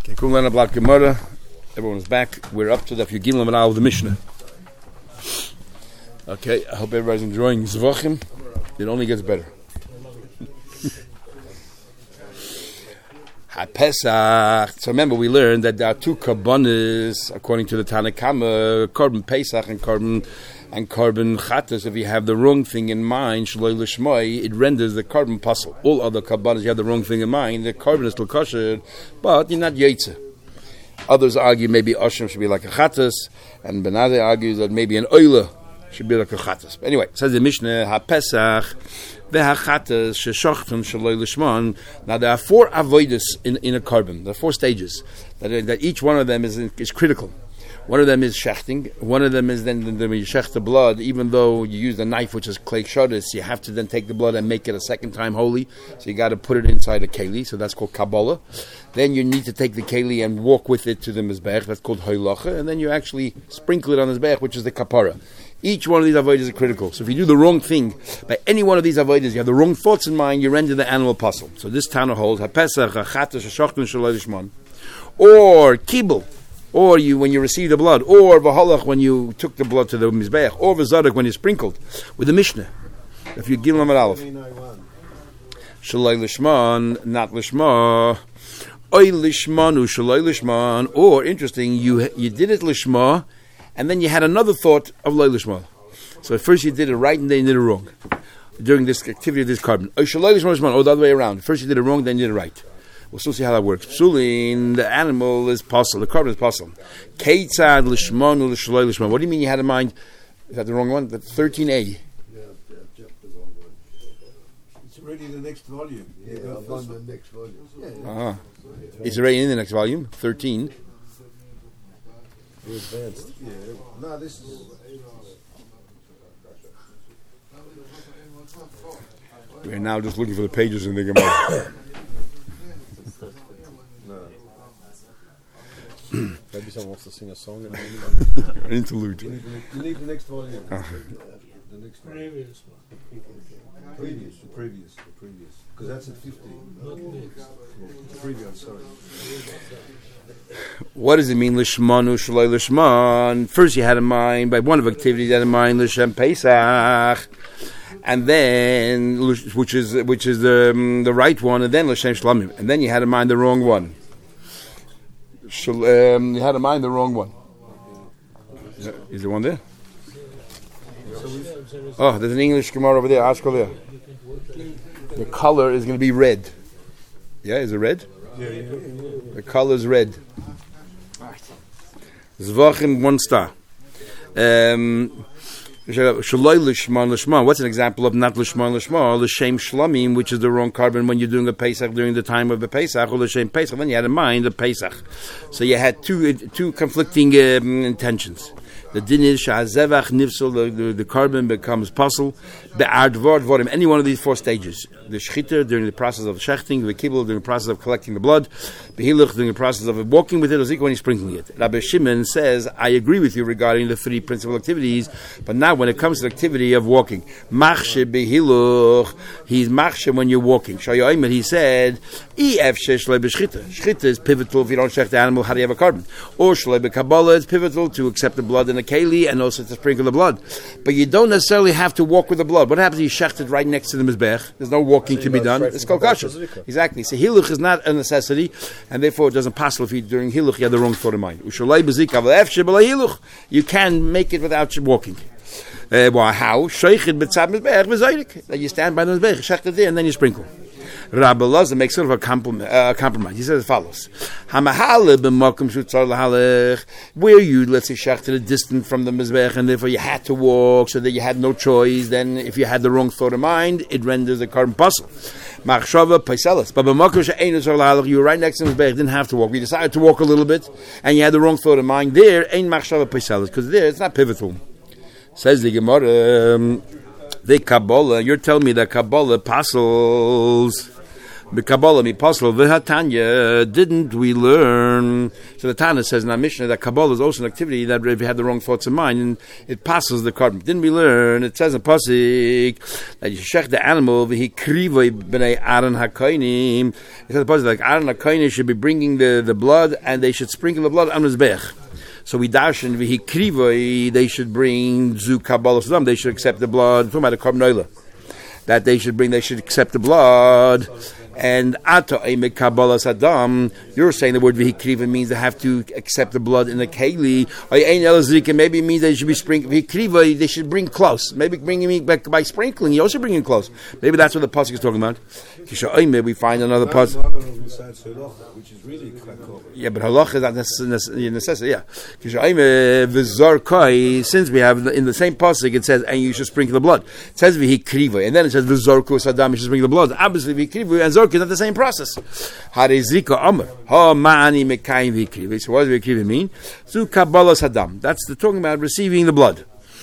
Okay, Kulan Ablat Gemara. Everyone's back. We're up to the Yugim Lamanal of the Mishnah. Okay, I hope everybody's enjoying Zvachim. It only gets better. HaPesach. So remember, we learned that there are two karbanis according to the Tanna Kama: Korban Pesach and Korban Chatas. If you have the wrong thing in mind, Shaloi Lishmai, it renders the Korban puzzle. All other karbanis, you have the wrong thing in mind. The Korban is still kosher, but you're not Yetzer. Others argue maybe Oshem should be like a Chatas, and Benazir argues that maybe an Oila should be like a Chatas. But anyway, it says the Mishnah, HaPesach veHaChatas sheshochtem shaloi lishman. Now there are four avodas in a korban. There are four stages that each one of them is critical. One of them is shechting. One of them is then when you shecht the blood, even though you use the knife, which is klei shodas, you have to then take the blood and make it a second time holy. So you got to put it inside a keli. So that's called kabbalah. Then you need to take the keli and walk with it to the mizbech. That's called hoilacha. And then you actually sprinkle it on the mizbech, which is the kapara. Each one of these avodas is critical. So if you do the wrong thing by any one of these avodas, you have the wrong thoughts in mind, you render the animal puzzle. So this Tana holds HaPesach, HaChatas, HaShochten, Shaloi Lishman, or Kibble, or you when you receive the blood, or V'halach when you took the blood to the Mizbeach, or V'zadok when you sprinkled, with the Mishnah. If you give them an aleph. Shaloi Lishman, not Lishma. Oy Lishmanu, Shaloi Lishman. Or, interesting, you did it Lishma, and then you had another thought of Loi Lishma. So at first you did it right and then you did it wrong. During this activity of this carbon. Or the other way around. First you did it wrong, then you did it right. We'll still see how that works. Psulin, the animal is puzzle, the carbon is puzzle. Keitzad Lishmanu L'Shaloi Lishman. What do you mean you had in mind? Is that the wrong one? The 13a. It's already the next volume. The next volume. Uh-huh. It's already in the next volume, 13. Advanced. Yeah. No, this is. We're now just looking for the pages in the Gemara. Maybe someone wants to sing a song. An interlude. You need the next volume. The next previous one. Previous. Because that's at 15. Not next. The previous, sorry. What does it mean, Lishmanu Shaloi Lishman? First you had in mind, by one of activities you had in mind, Lishem Pesach, and then, which is the right one, and then Lishem Shlamim, and then you had in mind the wrong one. You had in mind the wrong one. Is there one there? Oh, there's an English Gemara over there, Ashkol there. The color is going to be red. Yeah, is it red? Yeah. The color is red. Zvachim 1 star. Shaloi Lishman. What's an example of not Lishman? L'shem Shlamim, which is the wrong carbon when you're doing a Pesach during the time of the Pesach, or L'shem Pesach. Then you had in mind the Pesach. So you had two conflicting intentions. The din is sha'azevach nifsel, the carbon becomes puzzle. Be'ardvor dvorim, any one of these four stages. The shchita during the process of shechting, the kibbul during the process of collecting the blood, behiluch during the process of walking with it, or zik when he's sprinkling it. Rabbi Shimon says, I agree with you regarding the three principal activities, but now when it comes to the activity of walking, machshe behiluch, he's machshe when you're walking. Shayoimer, he said, ef sheshlei b'shchita. Shchita is pivotal if you don't shech the animal, how do you have a carbon? Or shlei b'kabbalah, it's pivotal to accept the blood in a keli and also to sprinkle the blood. But you don't necessarily have to walk with the blood. What happens if you shecht it right next to the mizbech? There's no walking to be done. It's called kasher. Exactly. So hiluch is not a necessity, and therefore it doesn't pass if you during hiluch you have the wrong thought in mind. You can make it without walking. How? That you stand by the mizbech, shecht it there, and then you sprinkle. Rabbi Lazar makes sort of a compromise. He says as follows: where you, let's say, shechted a distant from the mizbech, and therefore you had to walk, so that you had no choice. Then, if you had the wrong thought of mind, it renders the carbon puzzle. Machshava paiselis. But you were right next to the mizbech, didn't have to walk. You decided to walk a little bit, and you had the wrong thought of mind. There, ain't machshava paiselis, because there it's not pivotal. Says the Gemara. The Kabbalah, you're telling me that Kabbalah puzzles. Kabbalah mi pasal v'hatanya. Didn't we learn? So the Tana says in our Mishnah that Kabbalah is also an activity that if you have the wrong thoughts in mind, and it passes the carbon. Didn't we learn? It says in Pasik that you shech the animal v'hi krivoi b'nei Aaron hakoinim. It says in Pasik like Aaron hakoinim should be bringing the blood, and they should sprinkle the blood on his bech. So we darshan v'hi krivoi. They should bring zu Kabbalah sadam. They should accept the blood. Talking about the carbon oila. That they should accept the blood. And ato eime Kabbalah sadam, you're saying the word v'hikriva means they have to accept the blood in the keli. Maybe it means they should be sprinkling. V'hikriva, they should bring close. Maybe bringing me back by sprinkling, you also bring it close. Maybe that's what the pasuk is talking about. We find another pasuk. Which is really yeah, but halach is not necessary. Yeah, since we have in the same pasuk, it says, and you should sprinkle the blood. It says v'hikriva, and then it says v'zorku sadam, you should sprinkle the blood. Obviously, v'hikriva and zorku is not the same process. Harezika Amr, ha mani mekayim v'hikriva. So what does v'hikriva mean? Zu Kabbalah sadam. That's the talking about receiving the blood.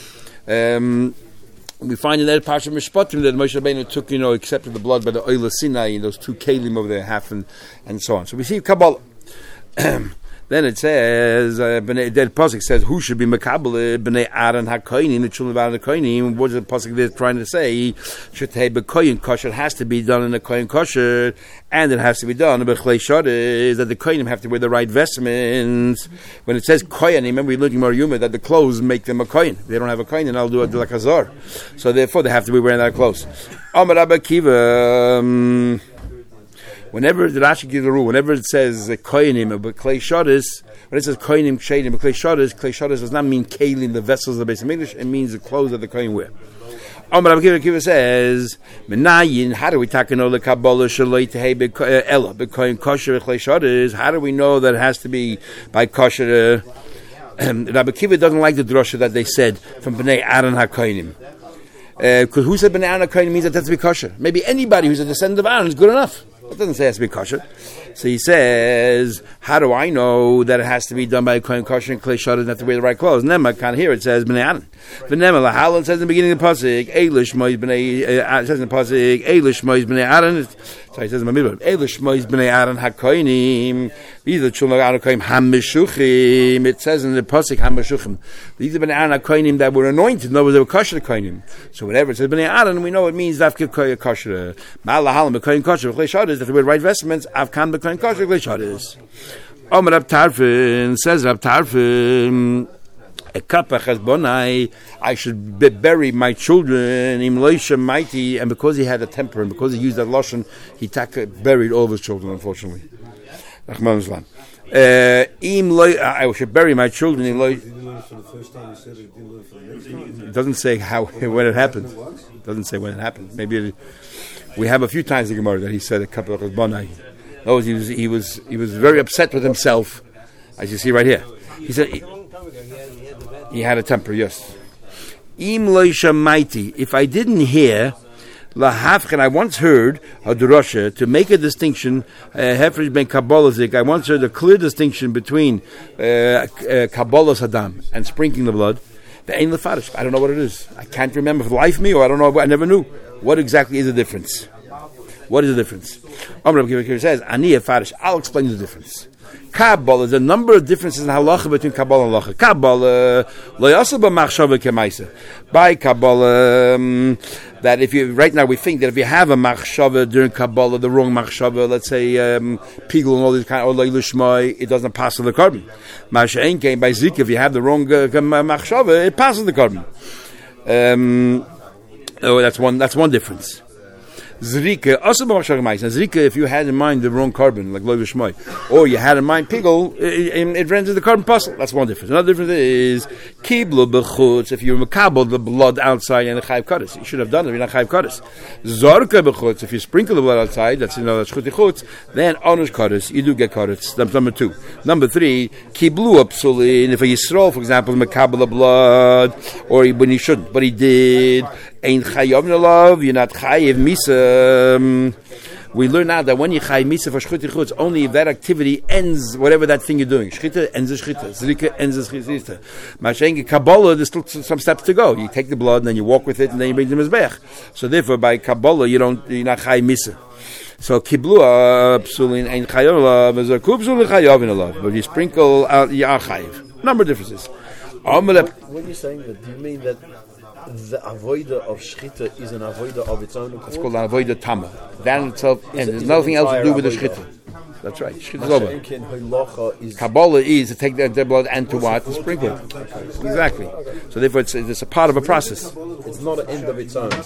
We find in that Parsha Mishpatim that Moshe Rabbeinu took, accepted the blood by the Oila Sinai and those two kelim over there, half and so on. So we see Kabbalah. Then it says, that pasuk says, who should be Makabel b'nei Aaron hakoinim, the children of Aaron hakoinim. What is the pasuk there trying to say? Shetei b'koyin kosher has to be done in a koyin kosher, and it has to be done b'chlei shor, is that the koyinim have to wear the right vestments. When it says koyin, remember we learned in Mar Yuma that the clothes make them a koyin. If they don't have a koyin, then I'll do it like a zor. So therefore they have to be wearing that clothes. Amar Rabbi Akiva. Whenever the Rashi gives a rule, whenever it says koyanim but klei shoris, when it says koyanim kshedim but klei shoris does not mean kalim, the vessels of the base of English. It means the clothes that the kohen wear. Rabbi Akiva says, "Menayin, how do we takano the Kabbalah shaloi tehei ella b'koyin kosher klei shoris? How do we know that it has to be by kosher?" Rabbi Akiva doesn't like the drasha that they said from Bnei Aaron hakoyanim. Because who said Bnei Aaron hakoyanim means that it has to be kosher? Maybe anybody who's a descendant of Aaron is good enough. It doesn't say it has to be kosher. So he says, how do I know that it has to be done by a kohen kosher and klei shor doesn't have to wear the right clothes? Nema, can't hear it says Bnei Aaron. V'nema lahal, it says in the beginning of the pasuk, Eilish mois b'nei, it says in the pasuk, Eilish mois b'nei Aaron, sorry, it says in the middle, Eilish mois b'nei Aaron hakoinim, these are the children of Aaron hakoinim, ha-meshuchim, it says in the pasuk, ha-meshuchim, these are b'nei Aaron hakoinim that were anointed, in other words, they were kosher koinim. So whenever it says b'nei Aaron, we know it means dafke kosher. Ma'alahal, b'koyin kosher, b'klei shor, that they wear right vestments, avkan b'koyin kosher, b'klei shor. Omer Rab Tarfon, says Rab Tarfon, I should bury my children im loisha mighty, and because he had a temper and because he used that lashon, he buried all of his children, unfortunately. I should bury my children in loisha. It doesn't say how when it happened. It doesn't say when it happened. Maybe we have a few times in Gemara that he said a couple of bonai. No, he was very upset with himself, as you see right here. He said he had a temper. Yes. Im loisha mighty. If I didn't hear lahafchen, I once heard a drasha to make a distinction. Hefresh ben Kabbalazik. I once heard a clear distinction between Kabbalah sadam and sprinkling the blood. The ein lefarish. I don't know what it is. I can't remember for the life of me, or I don't know. I never knew what exactly is the difference. What is the difference? Rabbi Akiva says, Ani Farish, I'll explain the difference. Kabbalah, there's a number of differences in halacha between Kabbalah and halacha. Kabbalah, lo yaseh b'machshava kemaisa. By Kabbalah, that if you, right now we think that if you have a machshava during Kabbalah, the wrong machshava, let's say, pigul and all these kind of, or leilishmai, it doesn't pass the carbon. Masha'en came by Zik, if you have the wrong machshava, it passes the carbon. That's one difference. Zrika, also Zrika, if you had in mind the wrong carbon, like Lo Yishmai, or you had in mind Pigel, it renders the carbon puzzle. That's one difference. Another difference is Kiblu Bechutz, if you makabel the blood outside and the Chayv Kadis. You should have done it, you're not Chayv Kadis. Zorka Bechutz, if you sprinkle the blood outside, that's Schuti Chutz, then Onush Kadis, you do get Kadis. That's number 2. Number 3, Kiblu Upsulin, if a Yisrael, for example, makabel the blood, or when he shouldn't, but he did. Ain't chayav nalav, you're not chayav misa. We learn now that when you chai misa for shchita chutz, only if that activity ends whatever that thing you're doing. Shchita ends the shchita. Zrika ends the shchita. Mashengi Kabbalah, there's still some steps to go. You take the blood and then you walk with it and then you bring the mizbech. So therefore, by Kabbalah, you're not chai misa. So kiblua psulin ein chayav alav, as a kubzul chayavin alav. But you sprinkle out your chayiv. Number of differences. When you're saying that, do you mean that the avoida of shchita is an avoida of its own accord? It's called an avoida tama. That in itself, and there's nothing else to do with the shchita. That's right. Shchita is over. Kabbalah is to take the blood and to what? To sprinkle it. Exactly. So therefore, it's a part of a process. It's not an end of its own.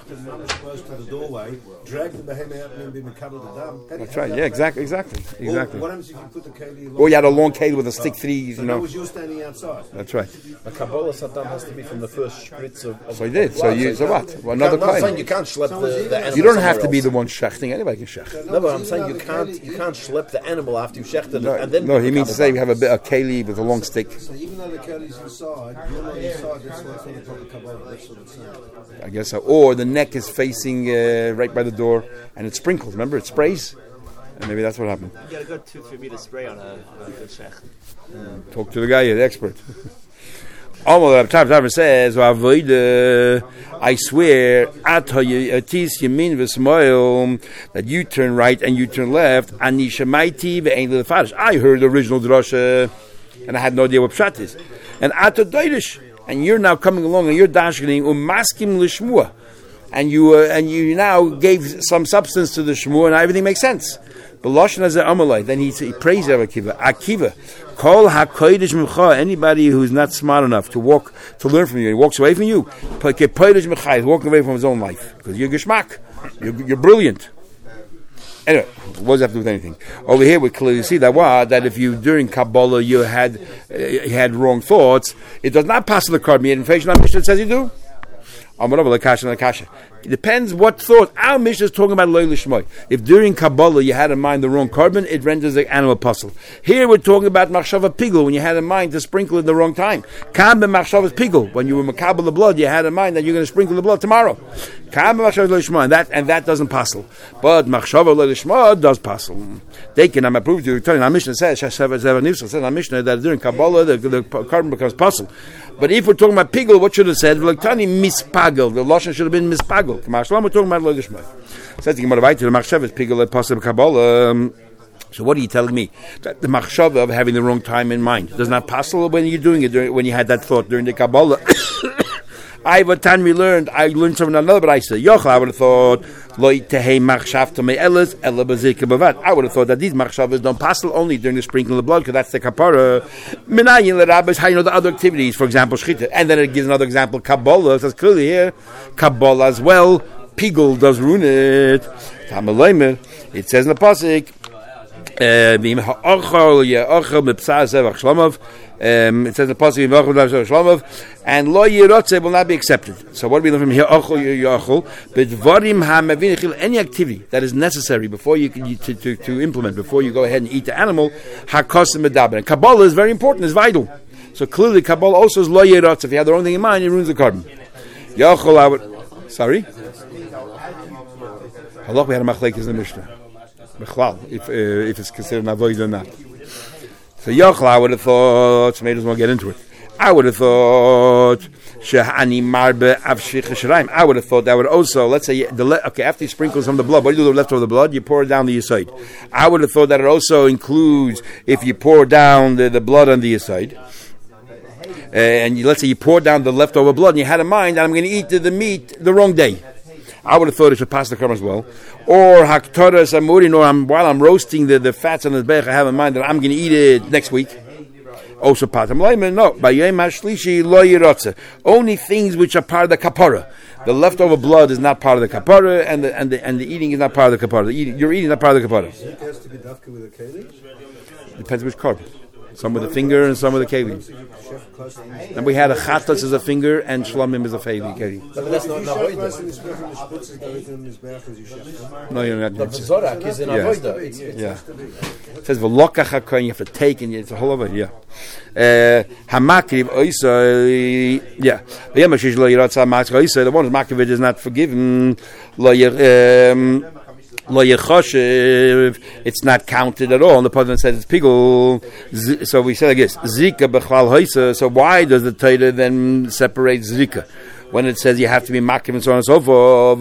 That's right. Yeah, exactly. What happens if you put the keli? Or you had a long keli with a stick 3, you know. That was you standing outside. That's right. A Kabbalah Saddam has to be from the first spritz of So he did. So what? Well, another kind. you can't schlep the animal. You don't have to be the one shechting. Anybody can shech. No, but I'm saying you can't schlep the animal after you shechted it. And then he means to say we have a keli with a long stick. So even though the keli's inside, you're not inside. That's what's on the top of Kabbalah. That's what it's saying. I guess so. Or the neck is facing right by the door, and it sprinkles. Remember, it sprays, and maybe that's what happened. You got a good tooth for me to spray on a good shech. Talk to the guy, the expert. Almost time says, I swear, that you turn right and you turn left. I heard the original drasha, and I had no idea what pshat is. And you're now coming along and you're dashing maskim lishmua. And you now gave some substance to the shmua, and everything makes sense. But Lashon has an amalai. Then he prays Akiva. Akiva, kol hakodesh mincha. Anybody who's not smart enough to learn from you, he walks away from you. Kodesh mincha, he's walking away from his own life because you're geschmack. You're brilliant. Anyway, what does that have to do with anything? Over here, we clearly see that if you during Kabbalah you had wrong thoughts, it does not pass the carbon. In Mishnah says you do. It depends what thought. Our Mishnah is talking about loy lishmoy. If during Kabbalah you had in mind the wrong carbon, it renders the animal puzzle. Here we're talking about machshava pigul, when you had in mind to sprinkle in the wrong time. Kam be machshava pigul, when you were makabel the blood, you had in mind that you're going to sprinkle the blood tomorrow. Kam be machshava lishmoy, and that doesn't puzzle. But machshava lishmoy does puzzle. They can, I'm approved to tell you, our Mishnah says, our Mishnah that during Kabbalah the carbon becomes puzzle. But if we're talking about pigul, what should have said? V'lektani mispagel. The lashon should have been mispagel. We're talking about loy says the Gemara right to the machshav is pigul possible Kabbalah. So what are you telling me? That the machshava of having the wrong time in mind does not puzzle when you're doing it when you had that thought during the Kabbalah. I learned from another, but I said, Yochel, I would have thought, I would have thought that these machshavas don't passel only during the sprinkling of the blood, because that's the kapara. How you know the other activities, for example, shchita. And then it gives another example, Kabbalah. It says clearly here, Kabbalah as well, pigul does ruin it. It says in the pasuk, it says in the pasuk, and lo yirotze will not be accepted. So what do we learn from here? Any activity that is necessary before you can to implement, before you go ahead and eat the animal, hakosim medaber. And Kabbalah is very important, it's vital. So clearly Kabbalah also is lo yirotze. If you have the wrong thing in mind, it ruins the carbon. Sorry? Halach, we had a machlekes in the Mishnah. If it's considered an avoid or not. So Yochel, I would have thought, so maybe we'll get into it. I would have thought I would have thought that would also, let's say, after you sprinkle some of the blood, what do you do with the leftover the blood? You pour it down the side. I would have thought that it also includes if you pour down the blood on the side. And let's say you pour down the leftover blood and you had in mind that I'm going to eat the meat the wrong day. I would have thought it should pass the carbon as well. Or haktoras amurin, or while I'm roasting the fats on the bech, I have in mind that I'm going to eat it next week. Also patam leimen, no. By yom hashlishi lo yirotze. Only things which are part of the kapara. The leftover blood is not part of the kapara, and the eating is not part of the kapara. You're eating not part of the kapara. It has to be dafka with a keli? Depends which carbon. Some with a finger and some with a keli. And we had a chatas as a finger and shlamim as a keli. But that's not No, you're not. The zorak is in avoida. Yeah. It says v'lokach hakoyin, you have to take, and it's a whole of it. Yeah. Hamakriv oisa. Yeah. The one who's makriv is not forgiven. Lo yechoshev, it's not counted at all. And the Pasuk says it's pigul. So we say like this: Zika b'chlal hoisa. So why does the Torah then separate Zika? When it says you have to be makiv and so on and so forth,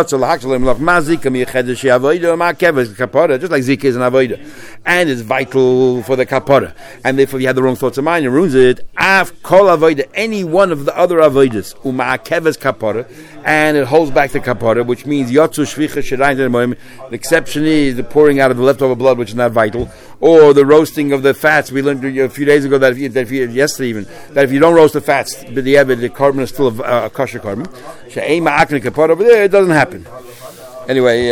just like zika is an avodah, and it's vital for the kapara, and therefore if you have the wrong thoughts of mind, it ruins it. Af kol avodah, any one of the other avodas, u'ma'akeves kapara, and it holds back the kapara, which means yotzu shvicha shirayim. The exception is the pouring out of the leftover blood, which is not vital, or the roasting of the fats. We learned a few days ago that yesterday even, that if you don't roast the fats, but the carbon is still a kosher carbon. Over there, it doesn't happen. Anyway,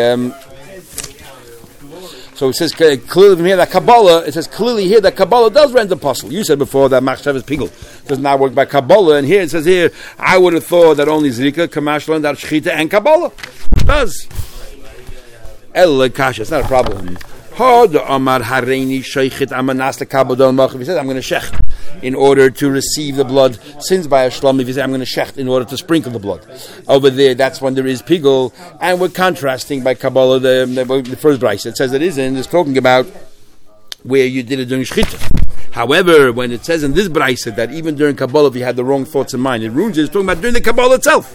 so it says clearly from here that Kabbalah. It says clearly here that Kabbalah does render apostle. You said before that Machshavas Pigel does not work by Kabbalah, and here it says here I would have thought that only Zrika, Kamash learned that Shechita and Kabbalah. It does. El Kasha, it's not a problem. He said, I'm going to shecht in order to receive the blood. Sins by a shlom, if you say, I'm going to shecht in order to sprinkle the blood. Over there, that's when there is pigul. And we're contrasting by Kabbalah, the first brayse. It says it isn't. It's talking about where you did it during shchita. However, when it says in this brayse that even during Kabbalah, if you had the wrong thoughts in mind, it ruins it. It's talking about during the Kabbalah itself.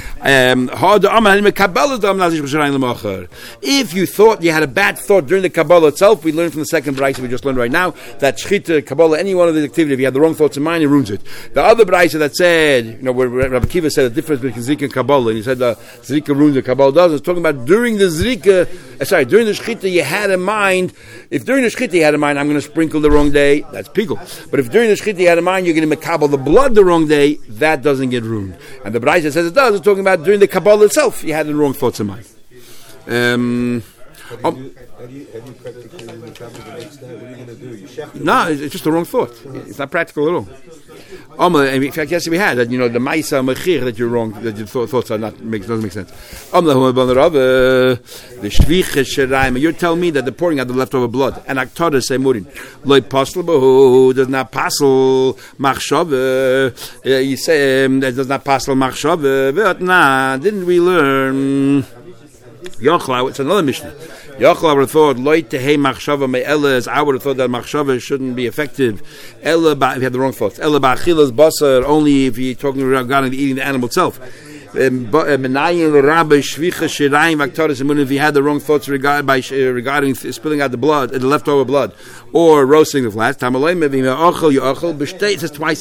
If you thought you had a bad thought during the Kabbalah itself, we learned from the second brayse we just learned right now that Shechita, Kabbalah, any one of these activities, if you had the wrong thoughts in mind, it ruins it. The other brayse that said, where Rabbi Kiva said the difference between Zrika and Kabbalah, and he said the Zrika ruins the Kabbalah doesn't. It's talking about during the Zrika, during the Shechita you had in mind. If during the Shechita you had in mind, I'm going to sprinkle the wrong day, that's pigul. But if during the Shechita you had in mind, you're going to makabel the blood the wrong day, that doesn't get ruined. And the brayse says it does. It's talking about during the Kabbalah itself, you had the wrong thoughts in mind. How do you practically recover the next day? What are you going to do? No, it's just the wrong thought. It's not practical at all. In fact, yesterday we had that, the Maisa Mechir, that you're wrong, that your thoughts are doesn't make sense. The Shviche Sheraim, you're telling me that the pouring out the leftover blood, and Aktada Semurin, Loi Pasl does not passel Machshav, you say that does not passel Machshav, but didn't we learn? Yochla, it's another Mishnah. Yochla would have thought, Loi Tehei Machshava Me'eles, I would have thought that Machshava shouldn't be effective. Ella, if you had the wrong thoughts. Ella Ba'achilas Basar, only if you're talking regarding eating the animal itself. If you had the wrong thoughts regarding spilling out the blood, the leftover blood, or roasting the flesh, it says twice,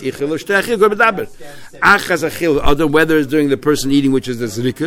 whether it's during the person eating, which is the zrika,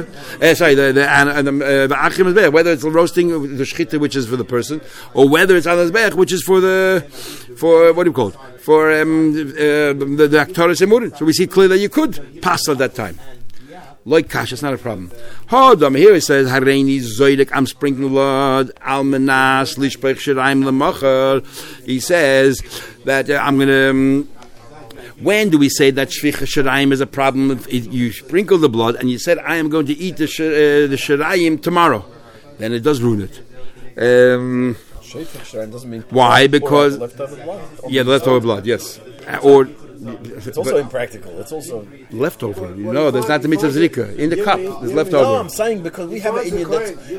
whether it's roasting the shchita, which is for the person, or whether it's on the zbech, which is for what do you call it? For the aktaris emurin. So we see clearly that you could pass at that time. Like cash, it's not a problem. Here it says, Hareini Zoidek, I'm sprinkling blood, Almanas, Lishpech Shiraim Lamachar. He says that I'm going to. When do we say that Shvicha Shiraim is a problem? If you sprinkle the blood and you said, I am going to eat the Shiraim tomorrow, then it does ruin it. Doesn't mean why? Because. Leftover blood. The leftover blood, yes. Or. It's also impractical. It's also leftover. There's not the mitzvah zrika in the cup. There's leftover. No, I'm saying because we have it in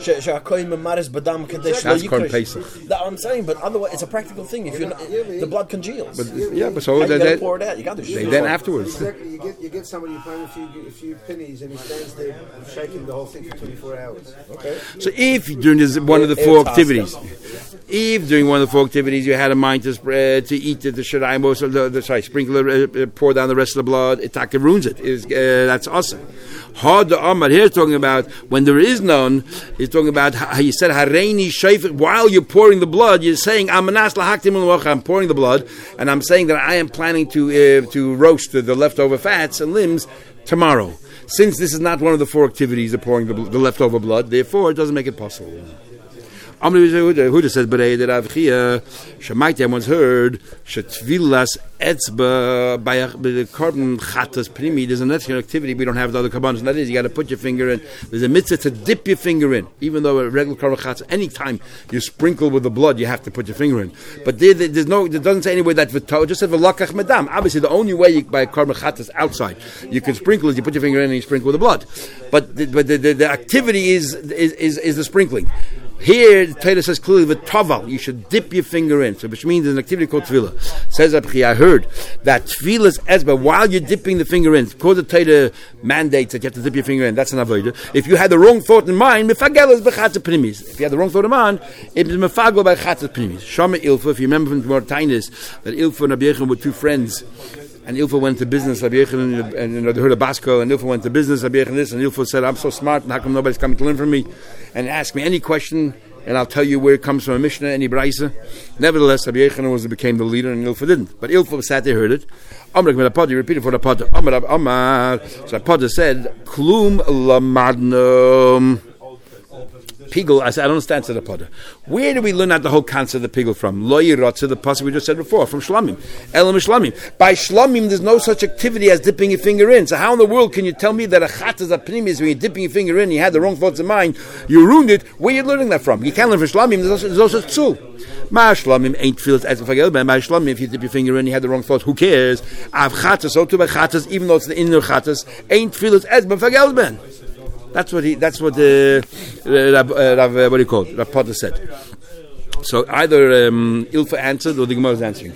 that that's Korban Pesach. I'm saying, but otherwise it's a practical thing. If you're not, the blood congeals. But so you gotta pour it out. You got to. Then afterwards, you get somebody you pay a few pennies and he stands there shaking the whole thing for 24 hours. Okay. So if during one of the four activities. If during one of the four activities you had a mind to spread to eat the shiraim, or sprinkle, pour down the rest of the blood, it ruins it. That's awesome. Hard the Amar here talking about when there is none. He's talking about how you said hareini shayfet while you're pouring the blood. You're saying amanas lahaktim ulwach. I'm pouring the blood, and I'm saying that I am planning to roast the leftover fats and limbs tomorrow. Since this is not one of the four activities of pouring the leftover blood, therefore it doesn't make it possible. Huda says, but that Avchia Shemaiti, I once heard Shetvilas Etzba by the carbon chatas primi. There's an extra activity we don't have with other carbonos, and that is you got to put your finger in. There's a mitzvah to dip your finger in, even though a regular carbon chatas, anytime you sprinkle with the blood, you have to put your finger in. But there doesn't say anywhere that it just says v'lakach medam. Obviously, the only way by carbon chatas outside you can sprinkle is you put your finger in and you sprinkle with the blood. But the activity is the sprinkling. Here, the Torah says clearly, the toval, you should dip your finger in, so which means there's an activity called tefillah. Says Abchi, I heard that tefillah's ezba, while you're dipping the finger in, because the Torah mandates that you have to dip your finger in, that's an avodah. If you had the wrong thought in mind, mefagel is b'chatzah pnimis. If you had the wrong thought in mind, it is mefagel by chatzah pnimis. Shama Ilfa, if you remember from Gemara Tainis, that Ilfa and Rabbi Yechon were two friends, and Ilfa went to business, Rabbi Yechon, and they heard of Basco, and Ilfa went to business, Rabbi Yechon this, and Ilfa said, I'm so smart, and how come nobody's coming to learn from me? And ask me any question, and I'll tell you where it comes from, a Mishnah, any Braisa. Nevertheless, Rabbi Yechon became the leader, and Ilfa didn't. But Ilfa sat there, heard it. Amr repeated for the Potter. Amar. So the Potter said, Klum lamadnum. Pigel, I said, I don't understand, said the Potter. Where do we learn out the whole concept of the pigel from? Lo yirotze, the pasuk we just said before, from Shlamim. Elam Shlamim. By Shlamim, there's no such activity as dipping your finger in. So how in the world can you tell me that a chatas apnimis, when you're dipping your finger in, you had the wrong thoughts in mind, you ruined it? Where are you learning that from? You can't learn from Shlamim, there's no such psul. Ma Shlamim ain't feel as if I get Ma Shlamim, if you dip your finger in, you had the wrong thought, who cares? Av chatas, so too by chatas, even though it's the inner chatas, ain't feel as if I get ben. That's what what do you call it? Rav Potter said. So either Ilfa answered or the Gemara is answering.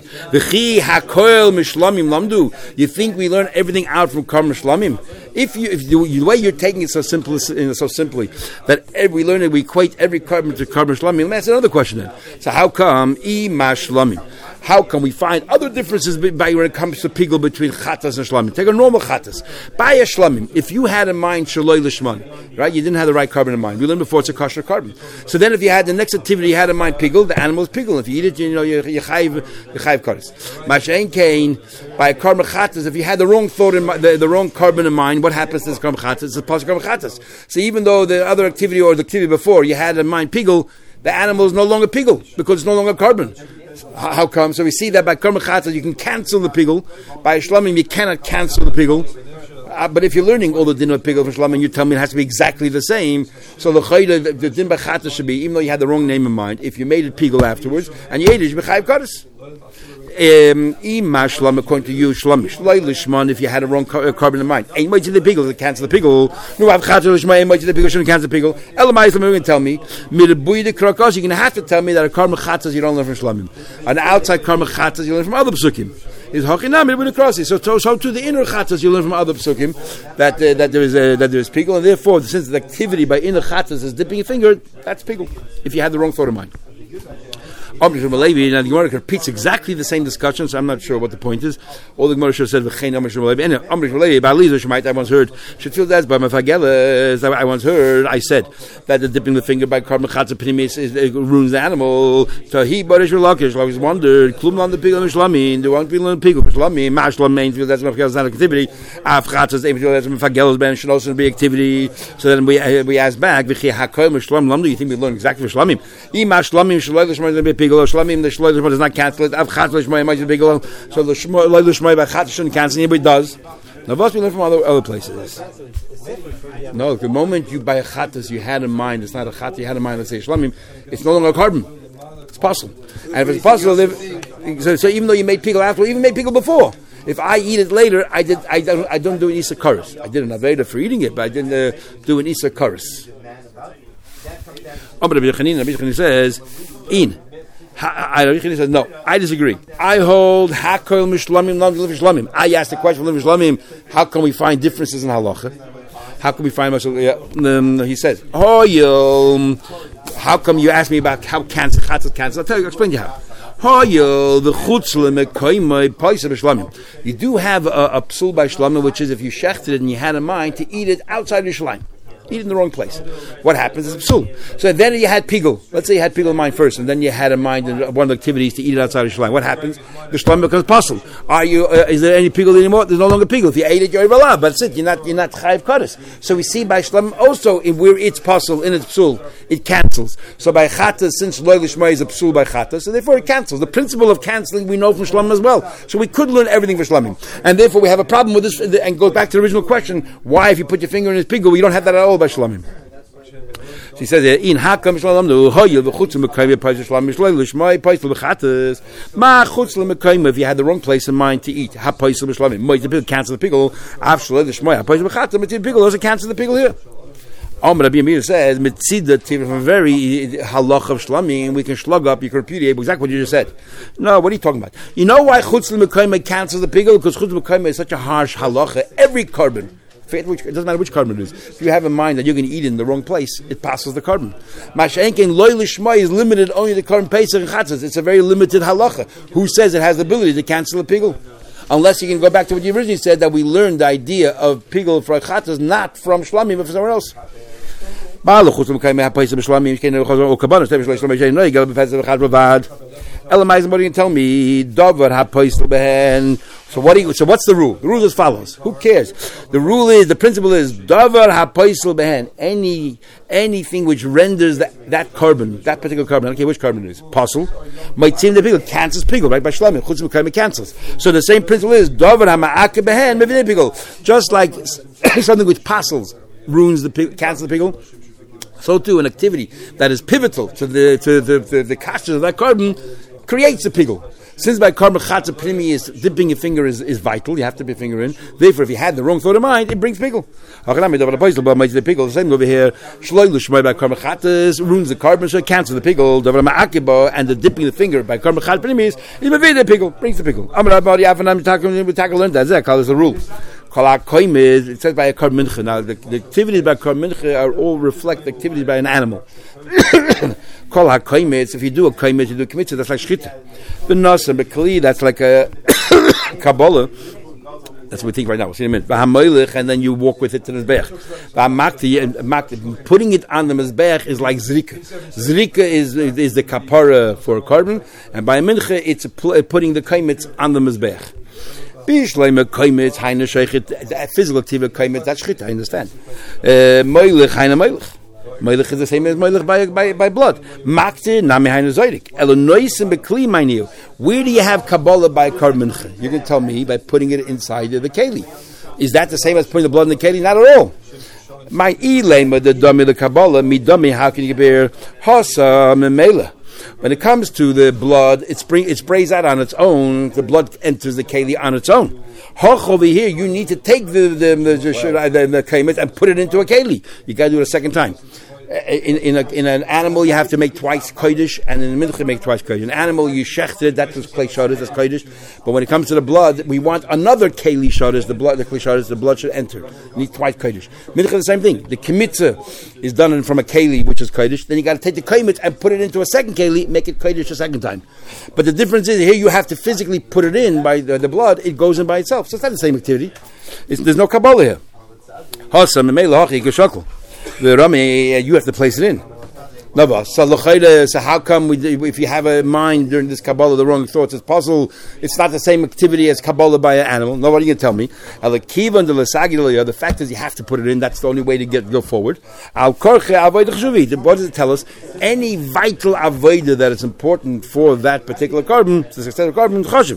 You think we learn everything out from Karm Shlamim? If the way you're taking it so simply that we learn it, we equate every carbon to Karm Shlamim. Let me ask another question then. So how come Shlamim? How can we find other differences when it comes to pigel between chatas and shlamim? Take a normal chatas. By a shlamim, if you had in mind shaloi lishman, right? You didn't have the right carbon in mind. We learned before it's a kosher carbon. So then if you had the next activity, you had in mind pigel, the animal is pigel. If you eat it, you chayiv kares. Mashain kain, by a carbon chatas, if you had the wrong thought in the wrong carbon in mind, what happens to this carbon chatas? It's a positive carbon chatas. So even though the other activity or the activity before, you had in mind pigel, the animal is no longer pigel because it's no longer carbon. How come? So we see that by Karma Chatzah you can cancel the pigel. By Shlamim you cannot cancel the pigel. But if you're learning all the din of pigel from Shlamim, you tell me it has to be exactly the same. So the din by Chatzah should be, even though you had the wrong name in mind, if you made it pigel afterwards and you ate it, you should be chayiv kares. According to you, Shlamish, Lishman, if you had a wrong carbon in mind, ain't much of the pigel to cancel the pigel. No, I've got to ain't much of the pigel shouldn't cancel the pigel. Elamai, you're going to tell me, you're going to have to tell me that a carbon chatzas you don't learn from Shlamim. An outside carbon chatzas you learn from other psukim. Is hachinam with the crosses. So to the inner chatzas you learn from other psukim that there is pigel, and therefore since the activity by inner chatzas is dipping your finger, that's pigel. If you had the wrong thought in mind. Now the Gemara repeats exactly the same discussion, so I'm not sure what the point is. All the Gemara should have said, I once heard, I once heard, I said, that the dipping the finger by carbon chatzah pnimis ruins the animal. So he wondered, Klum on the pigel and Shlamin, the one pigel and pigel, Shlamin, Mash Shlamin, that's not activity. Af chatzah's aim, that's Mefagel ben, should also be activity. So then we ask back, do you think we learn exactly for Shlamim? Mash Shlamin, Shlamin, be pigel, or Shlamim, the Shloim does not cancel it. Av chatzah Shmoy might be pigel, so the Shmoy by chatzah shouldn't cancel it, but it does. Now, what we learn from other places. No, the moment you buy a chatas you had in mind, it's not a chat you had in mind, let's say Shlamim, it's no longer a carbon. It's possible. And if it's possible, so even though you made pigel after, even made pigel before, if I eat it later, I don't do an Isa Karis. I did an Aveda for eating it, but I didn't do an Isa Karis. Rabbi Yochanan says, Rabbi says, no, I disagree. I hold Hakol Mishlamim, not Shlamim. I asked the question from Shlamim, how can we find differences in halacha? How can we find he says, how come you ask me about how chatzah cancel? I'll tell you, I'll explain to you how. You do have a psul by shlamim, which is if you shechted it and you had in mind to eat it outside Yerushalayim. Eat it in the wrong place. What happens is psul. So then you had pigel. Let's say you had pigel in mind first, and then you had in mind one of the activities to eat it outside of Yerushalayim. What happens? The shlam becomes pasul. Is there any pigel anymore? There's no longer pigel. If you ate it, you're allowed. But that's it. You're not chayiv kares. So we see by shlam also where it's pasul in its psul, it cancels. So by chatas, since lo lishma is a psul by chatas, so therefore it cancels. The principle of canceling we know from shlam as well. So we could learn everything from shlamim, and therefore we have a problem with this. And goes back to the original question: why, if you put your finger in his pigel, we don't have that at all by shlamim? So he says, "In hakam shlamim do hoyel v'chutz l'mekayim pa'is shlamim shloim l'shmai pa'is l'bechatas ma chutz l'mekayim." If you had the wrong place in mind to eat, ha pa'is l'shlamim, might the pigel cancel the pigel. Av shloim l'shmai ha pa'is l'bechatas, might the pigel also cancel the pigel here. Rabbi Amir says, Mitzida, from very halach of shlamim, we can slug up, you can repudiate exactly what you just said. No, what are you talking about? You know why chutz l'mekayma cancels the pigul? Because chutz l'mekayma is such a harsh halacha. Every carbon, it doesn't matter which carbon it is. If you have in mind that you're going to eat in the wrong place, it passes the carbon. Masha'enken loy lishma is limited only to carbon pesach and chatzas. It's a very limited halacha. Who says it has the ability to cancel a pigul? Unless you can go back to what you originally said, that we learned the idea of pigul for chatzas not from shlamim but from somewhere else. Elamai, what are you going to tell me? So what's the rule? The rule is as follows. Who cares? The principle is davar hapoisel behen. Anything which renders that carbon, that particular carbon, I don't care which carbon it is, posel, might seem the pigul, cancels pigul, right? By shlamim, chutz l'mekayma cancels. So the same principle is davar hama'ake behen mevine pigul. Just like something which posels ruins the pigul, cancels the pigul. So too, an activity that is pivotal to the kashrus of that carbon creates a pigul. Since by carbon chatzah primi is dipping your finger is vital, you have to dip your finger in. Therefore, if you had the wrong thought of mind, it brings pigul. The same over here. By carbon chatzah ruins the carbon, so it cancels the pigul. And the dipping the finger by carbon chatzah primi is the pigul, brings the pigul. Learned that. That is the rule. It says by a kar mincha. Now, the activities by kar mincha are all reflect activities by an animal. Kol ha-koimitz, if you do a koimitz, you do a komitz, that's like shchita. B'nasa, b'kli, that's like a kabbalah. That's what we think right now. We'll see in a minute. V'hamoilech, and then you walk with it to the mizbech. V'hamakti, putting it on the mizbech is like zrika. Zrika is the kapara for a carbon, and by a mincha, it's putting the koimitz on the mizbech. Bishleima koimitz, haina sheichet, physical activity koimitz, that's shchita, I understand. Moilech, haina moilech. Moilech is the same as moilech by blood. Makti nami hainu zoydik. Elonoisim bekli mainiu. Where do you have Kabbalah by carbon mincha? You can tell me by putting it inside of the keli. Is that the same as putting the blood in the keli? Not at all. My ilema the dummy the Kabbalah mi dummy. How can you compare hasa memela? When it comes to the blood, it sprays out on its own. The blood enters the keli on its own. Hoch over here, you need to take the kaimet and put it into a keli. You got to do it a second time. In an animal, you have to make twice kodesh, and in a mincha, make twice kodesh. An animal, you shechted, that was klei shodesh, that's kodesh. But when it comes to the blood, we want another keli shodesh, the klei shodesh, the blood should enter. You need twice kodesh. Mincha, the same thing. The kmitza is done from a keli, which is kodesh. Then you got to take the kaimet and put it into a second keli, make it kodesh a second time. But the difference is, here you have to physically put it in by the blood, it goes in by itself. So it's not the same activity. There's no Kabbalah here. The Rami, you have to place it in. No, so how come if you have a mind during this Kabbalah, the wrong thoughts, it's possible it's not the same activity as Kabbalah by an animal? No, what are you going to tell me? The fact is you have to put it in, that's the only way to go forward. What does it tell us? Any vital avodah that is important for that particular carbon, the success of carbon, chashiv.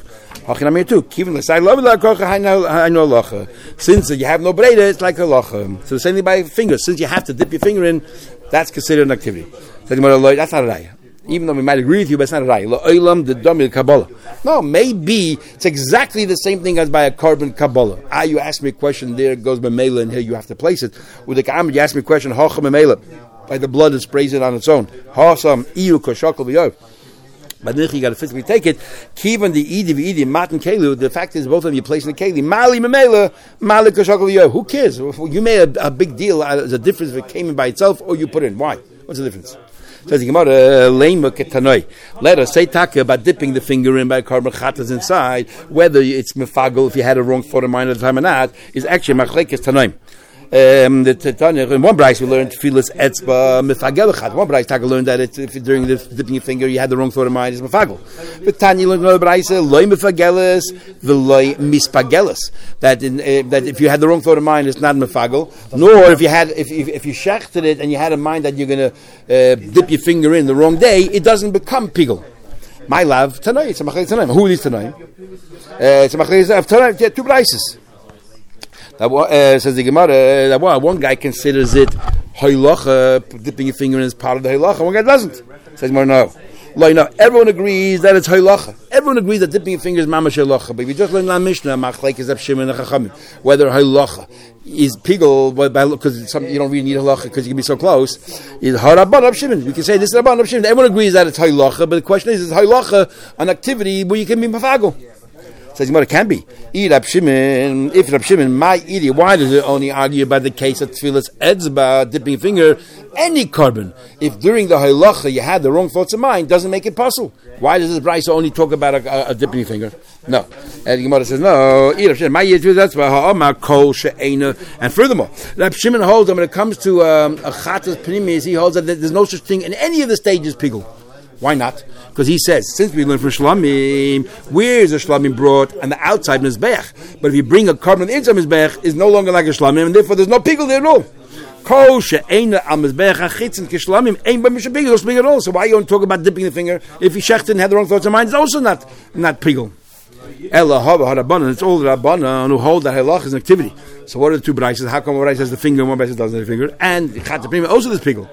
Since you have no breda, it's like a lacha. So the same thing by fingers. Since you have to dip your finger in, that's considered an activity. That's not a raya. Even though we might agree with you, but it's not a raya. The dummy Kabbalah. No, maybe it's exactly the same thing as by a carbon Kabbalah. You ask me a question, there goes memela, and here you have to place it. With the Ka'am, you ask me a question, hocha memela. By the blood, it sprays it on its own. Hasam, iyu, koshakal, b'yov. But then you got to physically take it. Kivan the idi matan kelu. The fact is, both of them you place in the keli. Mali memela, mali koshakal, b'yov. Who cares? You made a big deal as a difference if it came in by itself or you put it in. Why? What's the difference? Says the Gemara, let us say taka about dipping the finger in by carbon chatas inside, whether it's mefagel, if you had a wrong thought of mind at the time or not, is actually machlekes tanoim. In one brayse we learned filas etzba mefagelachat. One brayse taka learned that if during the dipping your finger you had the wrong thought of mind, it's mefagel. But Tanya learned another brayse loy mefagelis v'loy mispagelis. That if you had the wrong thought of mind, it's not mefagel. Nor if you shechted it and you had in mind that you're going to dip your finger in the wrong day, it doesn't become pigel. My love, tonight it's a machlekes tanoim. Who is tonight? It's a machlekes of tonight. Two brayses. Says the Gemara, one guy considers it halacha, dipping your finger in is part of the halacha, one guy doesn't. Says Gemara, no. Everyone agrees that it's halacha. Everyone agrees that dipping your fingers is mamash halacha. But if you just learn la Mishnah, machlekes is Shimon and Chachamim, whether halacha is pigel because you don't really need halacha because you can be so close. Is harabban of Shimon. You can say this is rabban of Shimon. Everyone agrees that it's halacha, but the question is halacha an activity where you can be mafagel? Says it can be. If Rab Shimon, my idiot, why does it only argue about the case of tefillas etzba, dipping a finger, any carbon? If during the halacha you had the wrong thoughts of mind, doesn't make it possible. Why does this Brisa only talk about a dipping finger? No. And the Gemara says, no, my idiot, that's and furthermore, Rab Shimon holds that when it comes to a chatas pnimis, he holds that there's no such thing in any of the stages, pigul. Why not? Because he says, since we learn from Shlamim, where is a Shlamim brought? And the outside Mizbeach. But if you bring a carbon on the inside Mizbeach, is no longer like a Shlamim, and therefore there's no pigul there at all. So why you don't talk about dipping the finger? If you shecht and had the wrong thoughts in mind, it's also not pigul. Ella hava harabanan. It's all the rabbanan who hold that halach is an activity. So what are the two braysos? How come one brayso has the finger and one brayso doesn't have the finger? And chatah prima also this pigul.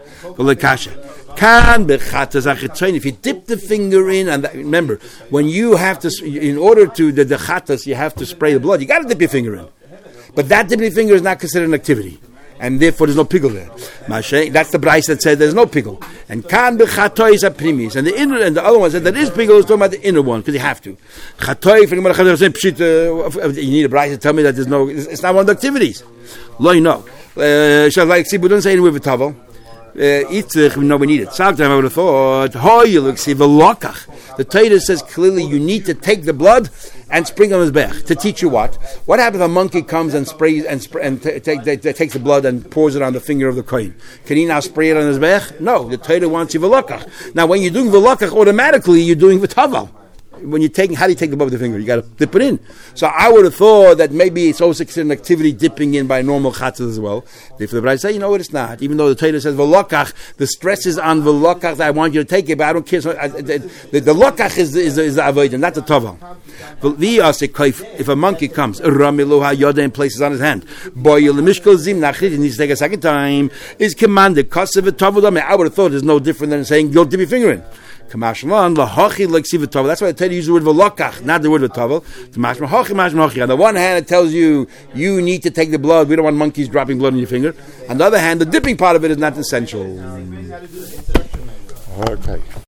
If you dip the finger in, and remember, when you have to, in order to the chatas, you have to spray the blood. You got to dip your finger in, but that dipping your finger is not considered an activity, and therefore there's no pigul there. That's the brayso that said there's no pigul. And kan bechatois are primis, and the inner and the other one said that is pigul is talking about the inner one because you have to. Chatoy, you need a brayso to tell me that there's no. It's not one of the activities. Lo, no. Shall like see, but don't say anywhere with tavel. We know we need it. Sometimes I would have thought, the Torah says clearly you need to take the blood and sprinkle on his back to teach you what. What happens if a monkey comes and sprays and takes the blood and pours it on the finger of the kohen? Can he now spray it on his back? No, the Torah wants you v'lokach. Now, when you're doing v'lokach, automatically you're doing v'taval. When you're taking, how do you take the blood with the finger? You got to dip it in. So I would have thought that maybe it's also considered an activity dipping in by normal chatzas as well. Therefore, the Brayso say, you know what, it's not. Even though the Torah says v'lokach, the stress is on v'lokach that I want you to take it, but I don't care. So the lokach is the avodah, not the toval. If a monkey comes, and places on his hand, he needs to take a second time, is commanded. I would have thought it's no different than saying, you'll dip your finger in. That's why I tell you use the word v'lokach, not the word v'tavel. On the one hand, it tells you need to take the blood. We don't want monkeys dropping blood on your finger. On the other hand, the dipping part of it is not essential. Okay.